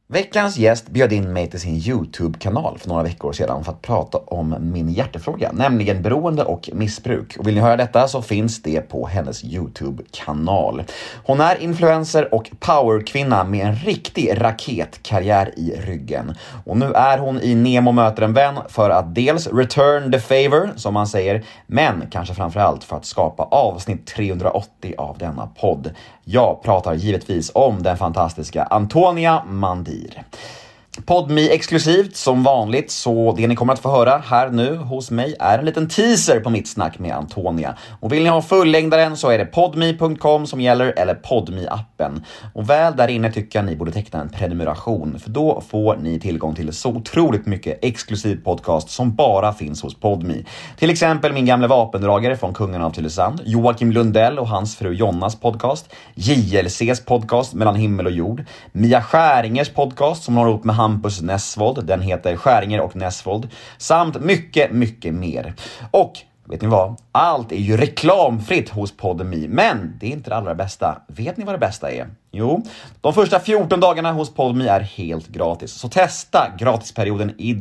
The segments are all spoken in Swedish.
Veckans gäst bjöd in mig till sin YouTube-kanal för några veckor sedan för att prata om min hjärtefråga, nämligen beroende och missbruk. Och vill ni höra detta så finns det på hennes YouTube-kanal. Hon är influencer och powerkvinna med en riktig raketkarriär i ryggen. Och nu är hon i Nemo möter en vän för att dels return the favor, som man säger, men kanske framförallt för att skapa avsnitt 380 av denna podd. Jag pratar givetvis om den fantastiska Antonia Mandir. Podme exklusivt som vanligt, så det ni kommer att få höra här nu hos mig är en liten teaser på mitt snack med Antonia. Och vill ni ha fullängdaren så är det podme.com som gäller, eller Podme-appen. Och väl där inne tycker jag ni borde teckna en prenumeration, för då får ni tillgång till så otroligt mycket exklusiv podcast som bara finns hos Podme. Till exempel min gamla vapendragare från Kungen av Tylösand, Joakim Lundell och hans fru Jonnas podcast, JLCs podcast Mellan himmel och jord, Mia Skäringers podcast som har ihop med Hampus Nessvold, den heter Skäringer och Nessvold, samt mycket, mycket mer. Och vet ni vad? Allt är ju reklamfritt hos Podme, men det är inte det allra bästa. Vet ni vad det bästa är? Jo, de första 14 dagarna hos Podme är helt gratis. Så testa gratisperioden i.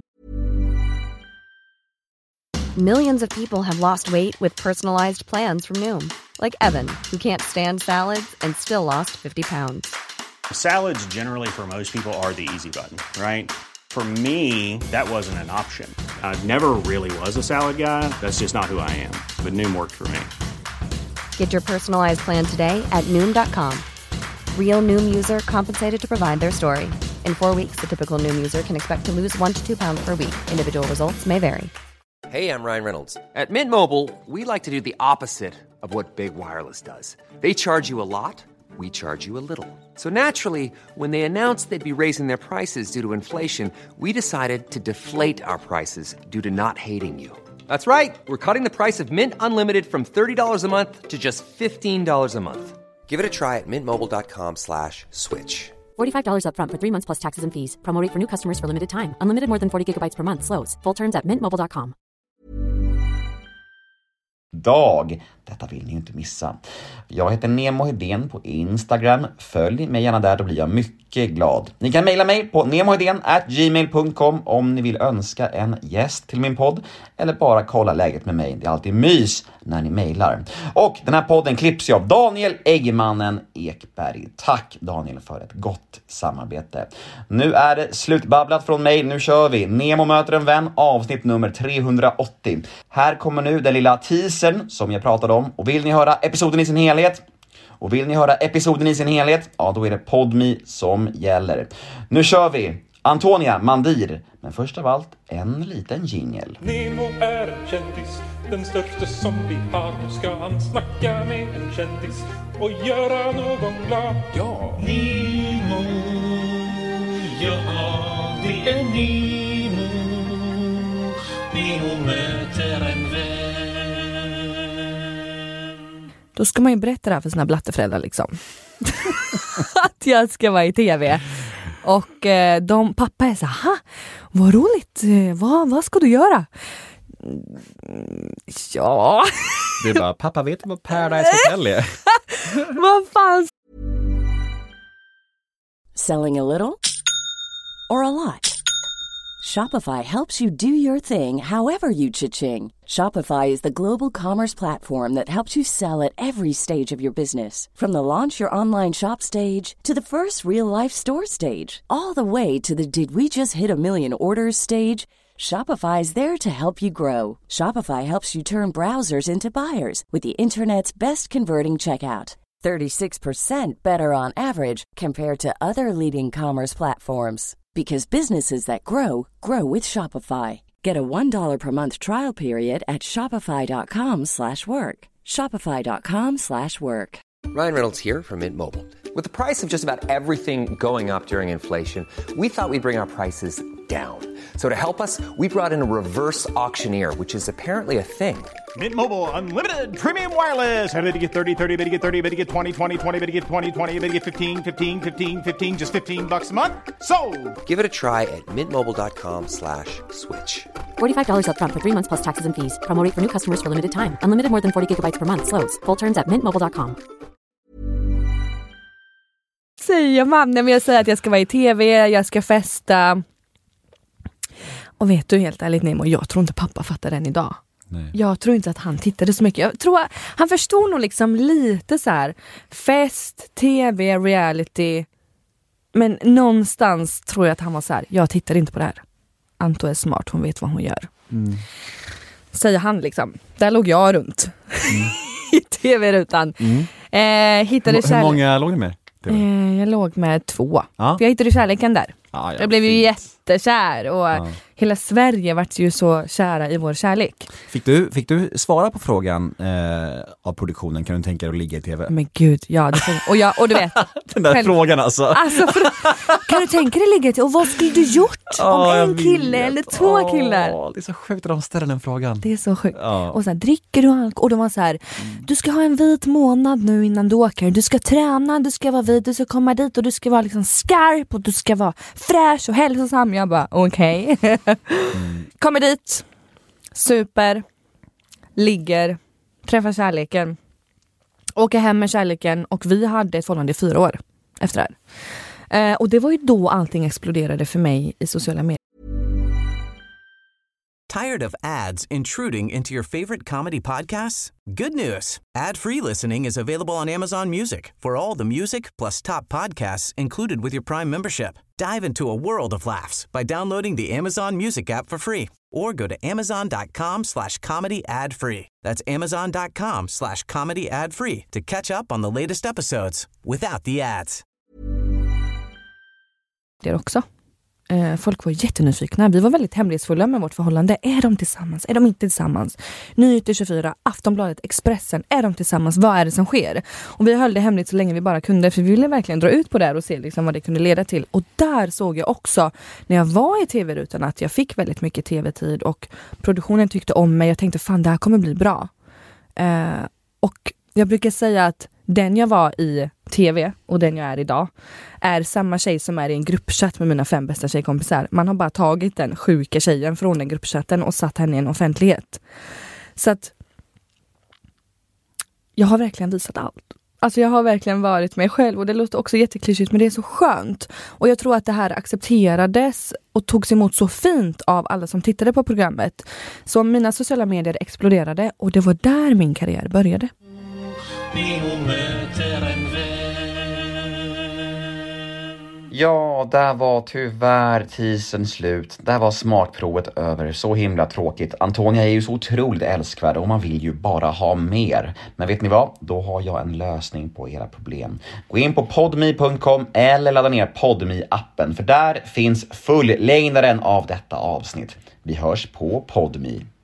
Millions of people have lost weight with personalized plans from Noom. Like Evan, who can't stand salads and still lost 50 pounds. Salads generally for most people are the easy button, right? For me, that wasn't an option. I never really was a salad guy. That's just not who I am. But Noom worked for me. Get your personalized plan today at Noom.com. Real Noom user compensated to provide their story. In 4 weeks, the typical Noom user can expect to lose 1 to 2 pounds per week. Individual results may vary. Hey, I'm Ryan Reynolds. At Mint Mobile, we like to do the opposite of what Big Wireless does. They charge you a lot. We charge you a little. So naturally, when they announced they'd be raising their prices due to inflation, we decided to deflate our prices due to not hating you. That's right. We're cutting the price of Mint Unlimited from $30 a month to just $15 a month. Give it a try at mintmobile.com/switch. $45 up front for 3 months plus taxes and fees. Promo rate for new customers for limited time. Unlimited more than 40 gigabytes per month. Slows full terms at mintmobile.com. Detta vill ni ju inte missa. Jag heter Nemo Hedén på Instagram. Följ mig gärna där, då blir jag mycket glad. Ni kan mejla mig på nemohedén@gmail.com om ni vill önska en gäst till min podd eller bara kolla läget med mig. Det är alltid mys när ni mejlar. Och den här podden klipps ju av Daniel Eggemannen Ekberg. Tack Daniel för ett gott samarbete. Nu är det slutbabblat från mig. Nu kör vi. Nemo möter en vän, avsnitt nummer 380. Här kommer nu den lilla teasern som jag pratade om. Och vill ni höra episoden i sin helhet? Ja, då är det Podme som gäller. Nu kör vi. Antonia Mandir. Men först av allt, en liten jingle. Nemo är en kändis, den största som vi har. Nu ska han snacka med en kändis och göra någon glad. Ja, Nemo, ja, det är Nemo. Nemo möter en vän. Då ska man ju berätta det här för sina blatteföräldrar liksom. Att jag ska vara i tv. Och pappa är så här, vad roligt, vad ska du göra? Ja. Du bara, pappa vet vad Paradise Hotel är? Vad fan? Selling a little or a lot? Shopify helps you do your thing however you cha-ching. Shopify is the global commerce platform that helps you sell at every stage of your business. From the launch your online shop stage to the first real-life store stage, all the way to the did we just hit a million orders stage. Shopify is there to help you grow. Shopify helps you turn browsers into buyers with the internet's best converting checkout. 36% better on average compared to other leading commerce platforms. Because businesses that grow, grow with Shopify. Get a $1 per month trial period at shopify.com/work. Shopify.com/work. Ryan Reynolds here from Mint Mobile. With the price of just about everything going up during inflation, we thought we'd bring our prices down. So to help us, we brought in a reverse auctioneer, which is apparently a thing. Mint Mobile Unlimited Premium Wireless. How to get 30, 30, bit to get 30, bit to get 20, 20, 20, bit to get 20, 20, bit to get 15, 15, 15, 15, just $15 a month? Sold! Give it a try at mintmobile.com/switch. $45 up front for 3 months plus taxes and fees. Promo rate for new customers for limited time. Unlimited more than 40 gigabytes per month. Slows full terms at mintmobile.com. säger man? Nej, men jag säger att jag ska vara i tv, jag ska festa. Och vet du, helt ärligt Nemo, jag tror inte pappa fattar den idag. Nej. Jag tror inte att han tittade så mycket. Jag tror han förstod nog liksom lite så här fest, tv, reality. Men någonstans tror jag att han var så här, jag tittar inte på det här. Anto är smart, hon vet vad hon gör. Säger han liksom. Där låg jag runt. I tv-rutan. Hittade Hur många låg ni med? Jag låg med 2. Ja. För jag hittade kärleken där. Ja, jag blev ju jättekär. Och hela Sverige vart ju så kära i vår kärlek. Fick du svara på frågan av produktionen? Kan du tänka dig att ligga i tv? Men gud, ja. Och du vet. Den där frågan alltså. Kan du tänka dig ligga i tv? Och vad skulle du gjort om en kille eller 2 killar? Det är så sjukt att de ställer den frågan. Det är så sjukt. Och så här, dricker du alkohol? Och de var så här, du ska ha en vit månad nu innan du åker. Du ska träna, du ska vara vit, du ska komma dit och du ska vara liksom skarp och du ska vara fräsch och hälsosam. Jag bara, okej. Kommer dit, super, ligger, träffar kärleken, åker hem med kärleken och vi hade ett förhållande i 4 år efter det här. Och det var ju då allting exploderade för mig i sociala medier. Tired of ads intruding into your favorite comedy podcasts? Good news. Ad-free listening is available on Amazon Music for all the music plus top podcasts included with your Prime membership. Dive into a world of laughs by downloading the Amazon Music app for free or go to amazon.com/comedy ad-free. That's amazon.com/comedy ad-free to catch up on the latest episodes without the ads. Det också. Folk var jättenyfikna. Vi var väldigt hemlighetsfulla med vårt förhållande. Är de tillsammans? Är de inte tillsammans? Nyheter 24, Aftonbladet, Expressen. Är de tillsammans? Vad är det som sker? Och vi höll det hemligt så länge vi bara kunde. För vi ville verkligen dra ut på det här och se liksom vad det kunde leda till. Och där såg jag också när jag var i tv-rutan att jag fick väldigt mycket tv-tid. Och produktionen tyckte om mig. Jag tänkte fan det här kommer bli bra. Och jag brukar säga att den jag var i tv och den jag är idag är samma tjej som är i en gruppchatt med mina 5 bästa tjejkompisar. Man har bara tagit den sjuka tjejen från den gruppchatten och satt henne i en offentlighet. Så att jag har verkligen visat allt. Alltså jag har verkligen varit mig själv och det låter också jätteklyschigt men det är så skönt. Och jag tror att det här accepterades och togs emot så fint av alla som tittade på programmet. Så mina sociala medier exploderade och det var där min karriär började. Ja, där var tyvärr tisen slut. Där var smakprovet över. Så himla tråkigt. Antonia är ju så otroligt älskvärd och man vill ju bara ha mer. Men vet ni vad? Då har jag en lösning på era problem. Gå in på podme.com eller ladda ner Podme-appen. För där finns fullängdaren av detta avsnitt. Vi hörs på Podme.